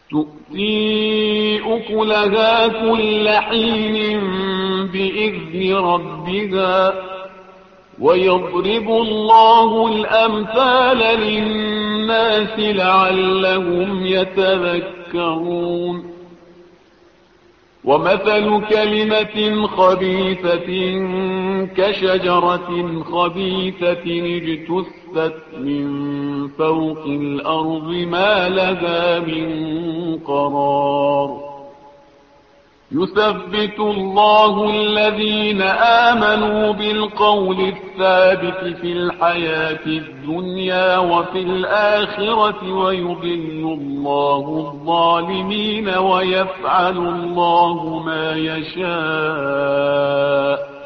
تؤتي أكلها كل حين بإذن ربها ويضرب الله الأمثال للناس لعلهم يتذكرون ومثل كلمة خبيثة كشجرة خبيثة اجتثت من فوق الأرض ما لها من قرار يثبت الله الذين آمنوا بالقول الثابت في الحياة الدنيا وفي الآخرة ويضل الله الظالمين ويفعل الله ما يشاء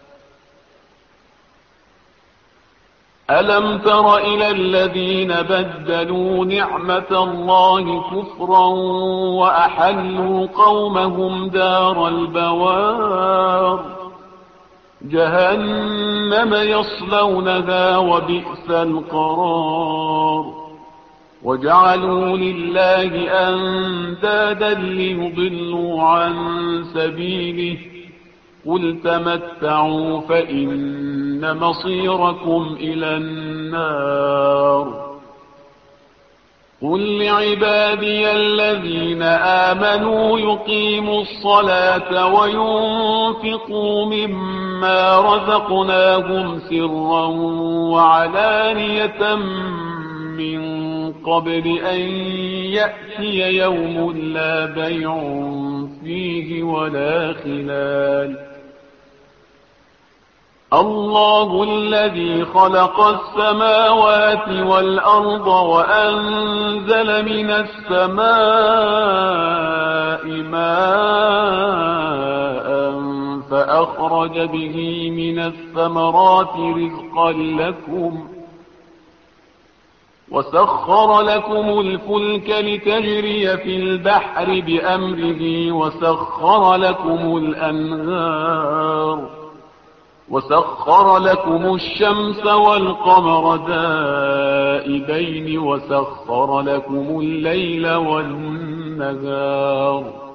ألم تر إلى الذين بدلوا نعمة الله كفرا وأحلوا قومهم دار البوار جهنم يصلونها وبئس القرار وجعلوا لله أندادا ليضلوا عن سبيله قل تمتعوا فإن مصيركم إلى النار قل لعبادي الذين آمنوا يقيموا الصلاة وينفقوا مما رزقناهم سرا وعلانية من قبل أن يأتي يوم لا بيع فيه ولا خلال الله الذي خلق السماوات والأرض وأنزل من السماء ماء فأخرج به من الثمرات رزقا لكم وسخر لكم الفلك لتجري في البحر بأمره وسخر لكم الأنهار وسخر لكم الشمس والقمر دائبين وسخر لكم الليل والنهار